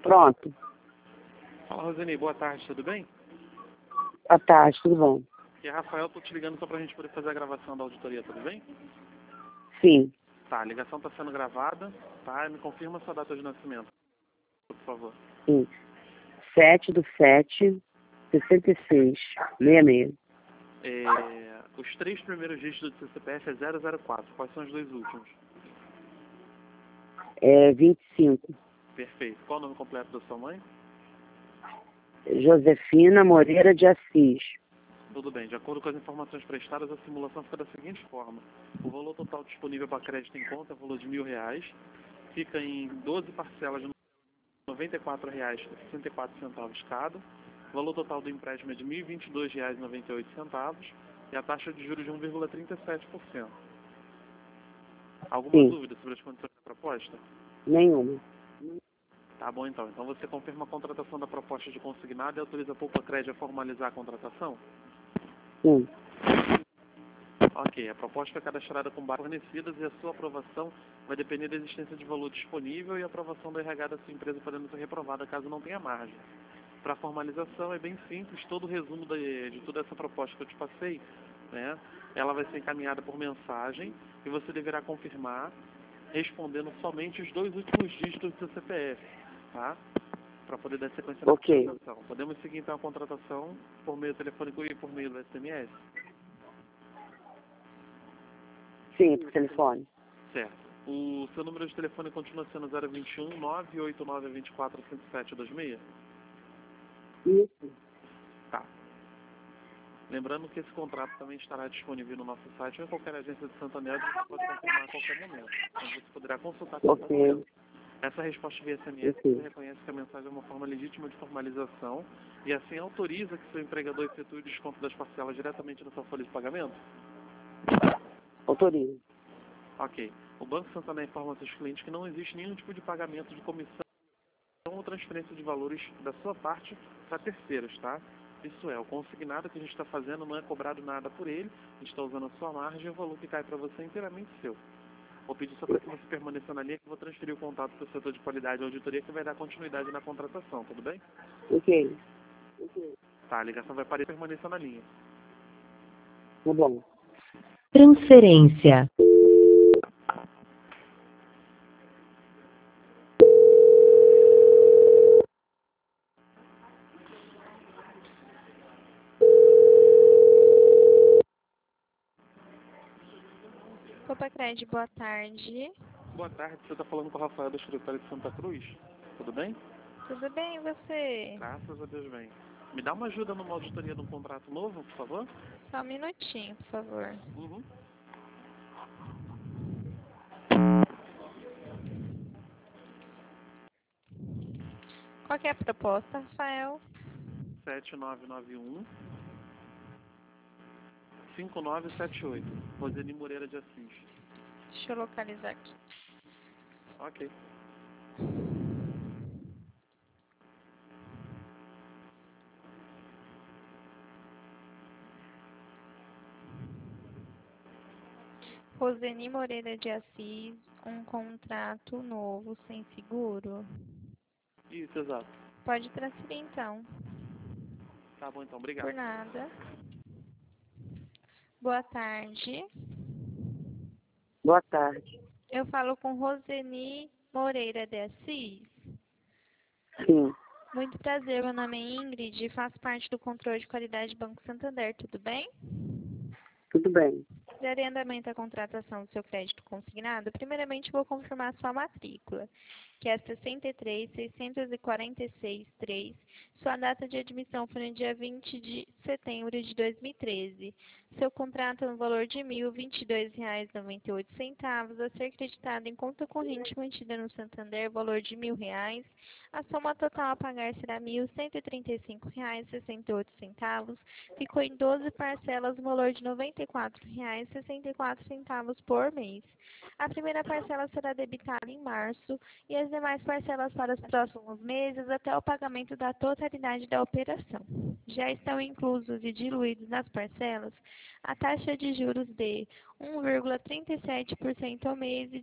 Pronto. Fala, Roseni, boa tarde, tudo bem? Boa tarde, tudo bom? Aqui é Rafael, tô te ligando só pra gente poder fazer a gravação da auditoria, tudo bem? Sim. Tá, a ligação tá sendo gravada, tá? Me confirma sua data de nascimento, por favor. Sim. 7/7/66. 66. Os 3 primeiros dígitos do seu CPF é 004. Quais são os 2 últimos? 25. Perfeito. Qual o nome completo da sua mãe? Josefina Moreira de Assis. Tudo bem. De acordo com as informações prestadas, a simulação fica da seguinte forma. O valor total disponível para crédito em conta é o valor de R$ 1.000. Fica em 12 parcelas de R$ 94,64 cada. O valor total do empréstimo é de R$ 1.022,98 e a taxa de juros de 1,37%. Alguma Sim. dúvida sobre as condições da proposta? Nenhuma. Tá bom, então. Então você confirma a contratação da proposta de consignado e autoriza a Poupa Crédito a formalizar a contratação? Sim. Ok. A proposta é cadastrada com bases fornecidas e a sua aprovação vai depender da existência de valor disponível e a aprovação do RH da sua empresa podendo ser reprovada caso não tenha margem. Para a formalização é bem simples, todo o resumo de toda essa proposta que eu te passei, né, ela vai ser encaminhada por mensagem e você deverá confirmar respondendo somente os 2 últimos dígitos do seu CPF, tá? Para poder dar sequência na Ok. contratação. Podemos seguir então a contratação por meio telefônico e por meio do SMS? Sim, por telefone. Certo. O seu número de telefone continua sendo 021 989 24 5726? Isso. Tá. Lembrando que esse contrato também estará disponível no nosso site ou em qualquer agência de Santander, você pode confirmar a qualquer momento. Então você poderá consultar a qualquer momento. Ok. Essa resposta via SMS Ok. você reconhece que a mensagem é uma forma legítima de formalização e assim autoriza que seu empregador efetue o desconto das parcelas diretamente na sua folha de pagamento? Autorizo. Ok. O Banco Santander informa aos seus clientes que não existe nenhum tipo de pagamento de comissão ou transferência de valores da sua parte para terceiros, tá? Isso é, o consignado que a gente está fazendo não é cobrado nada por ele, a gente está usando a sua margem e o valor que cai para você é inteiramente seu. Vou pedir só para que você permaneça na linha que eu vou transferir o contato para o setor de qualidade e auditoria que vai dar continuidade na contratação, tudo bem? Ok. Tá, a ligação vai parar e permaneça na linha. Tá bom. Transferência. Poupa Crédito, boa tarde. Boa tarde, você está falando com o Rafael do escritório de Santa Cruz, tudo bem? Tudo bem, e você? Graças a Deus bem. Me dá uma ajuda numa auditoria de um contrato novo, por favor? Só um minutinho, por favor. Uhum. Qual que é a proposta, Rafael? 7991 5978. Roseni Moreira de Assis. Deixa eu localizar aqui. Ok. Roseni Moreira de Assis, um contrato novo, sem seguro. Isso, exato. Pode transferir, então. Tá bom então, obrigado. Por nada. Boa tarde. Boa tarde. Eu falo com Roseni Moreira de Assis. Sim. Muito prazer, meu nome é Ingrid e faço parte do controle de qualidade do Banco Santander, tudo bem? Tudo bem. Darei andamento à contratação do seu crédito consignado. Primeiramente, vou confirmar sua matrícula, que é 63.646.3. Sua data de admissão foi no dia 20 de setembro de 2013. Seu contrato é no valor de R$ 1.022,98, a ser creditado em conta corrente mantida no Santander, valor de R$ 1.000. A soma total a pagar será R$ 1.135,68. Ficou em 12 parcelas, no valor de R$ 94,64 por mês. A primeira parcela será debitada em março e as demais parcelas para os próximos meses até o pagamento da totalidade da operação. já estão inclusos e diluídos nas parcelas a taxa de juros de 1,37% ao mês e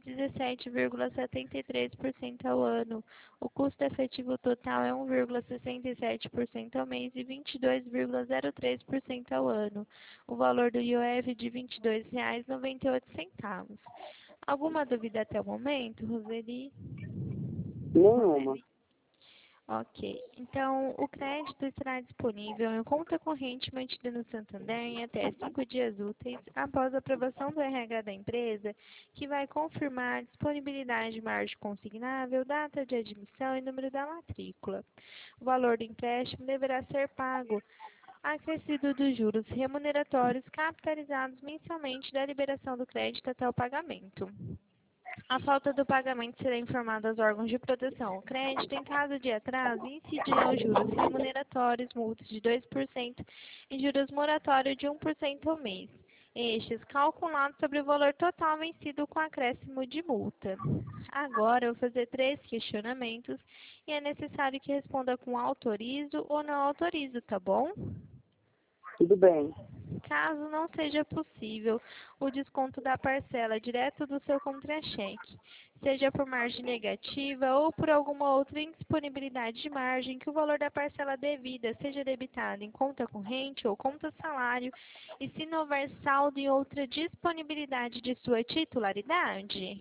17,73% ao ano. O custo efetivo total é 1,67% ao mês e 22,03% ao ano. O valor do IOF de R$ 22,98. Alguma dúvida até o momento, Roseli? Nenhuma. Ok. Então, o crédito estará disponível em conta corrente mantida no Santander em até 5 dias úteis após a aprovação do RH da empresa, que vai confirmar a disponibilidade de margem consignável, data de admissão e número da matrícula. O valor do empréstimo deverá ser pago acrescido dos juros remuneratórios capitalizados mensalmente da liberação do crédito até o pagamento. A falta do pagamento será informada aos órgãos de proteção ao crédito. Em caso de atraso, incidirão juros remuneratórios, multas de 2% e juros moratórios de 1% ao mês. Estes calculados sobre o valor total vencido com acréscimo de multa. Agora, eu vou fazer 3 questionamentos e é necessário que responda com autorizo ou não autorizo, tá bom? Tudo bem. Caso não seja possível o desconto da parcela direto do seu contra-cheque, seja por margem negativa ou por alguma outra indisponibilidade de margem, que o valor da parcela devida seja debitado em conta corrente ou conta salário, e se não houver saldo em outra disponibilidade de sua titularidade.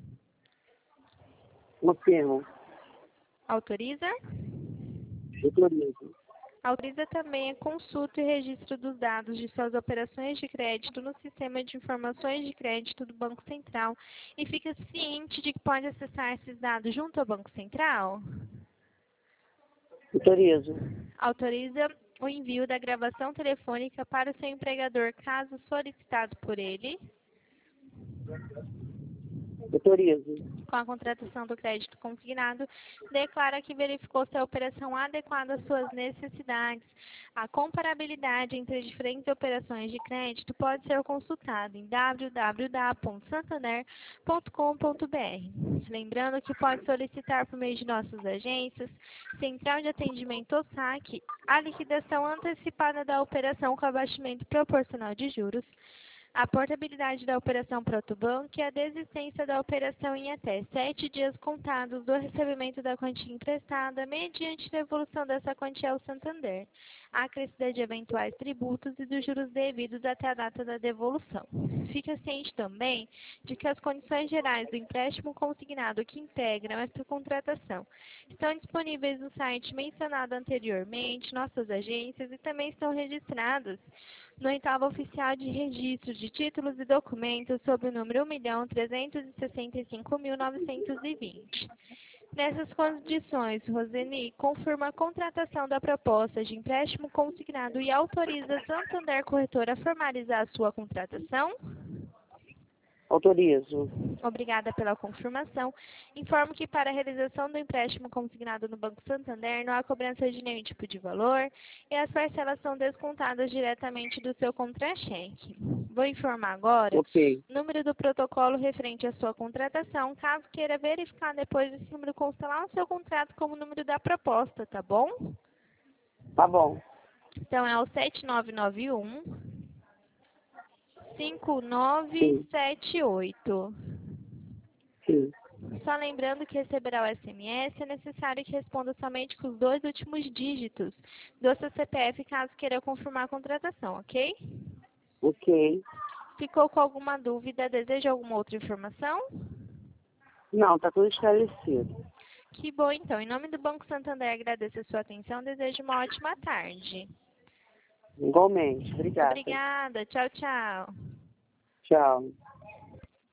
Confirmo. Autoriza? Autorizo. Autoriza também a consulta e registro dos dados de suas operações de crédito no Sistema de Informações de Crédito do Banco Central e fica ciente de que pode acessar esses dados junto ao Banco Central? Autorizo. Autoriza o envio da gravação telefônica para o seu empregador, caso solicitado por ele, Autorizo. com a contratação do crédito consignado, declara que verificou se a operação adequada às suas necessidades. A comparabilidade entre as diferentes operações de crédito pode ser consultada em www.santander.com.br. Lembrando que pode solicitar por meio de nossas agências, Central de Atendimento ou SAC, a liquidação antecipada da operação com abatimento proporcional de juros, a portabilidade da operação Protobanco e a desistência da operação em até 7 dias contados do recebimento da quantia emprestada, mediante devolução dessa quantia ao Santander, a acrescida de eventuais tributos e dos juros devidos até a data da devolução. Fica ciente também de que as condições gerais do empréstimo consignado que integram esta contratação estão disponíveis no site mencionado anteriormente, nossas agências, e também estão registradas no oitavo oficial de registro de títulos e documentos sob o número 1.365.920. Nessas condições, Roseni confirma a contratação da proposta de empréstimo consignado e autoriza a Santander Corretora a formalizar a sua contratação? Autorizo. Obrigada pela confirmação. Informo que para a realização do empréstimo consignado no Banco Santander não há cobrança de nenhum tipo de valor e as parcelas são descontadas diretamente do seu contra-cheque. Vou informar agora Ok. o número do protocolo referente à sua contratação. Caso queira verificar depois, esse número consta lá no seu contrato como número da proposta, tá bom? Tá bom. Então é o 7991 5978. Sim. Só lembrando que receberá o SMS, é necessário que responda somente com os 2 últimos dígitos do seu CPF, caso queira confirmar a contratação, ok? Ok. Ficou com alguma dúvida? Deseja alguma outra informação? Não, tá tudo esclarecido. Que bom, então. Em nome do Banco Santander, agradeço a sua atenção. Desejo uma ótima tarde. Igualmente. Obrigada. Obrigada. Tchau, tchau. Tchau.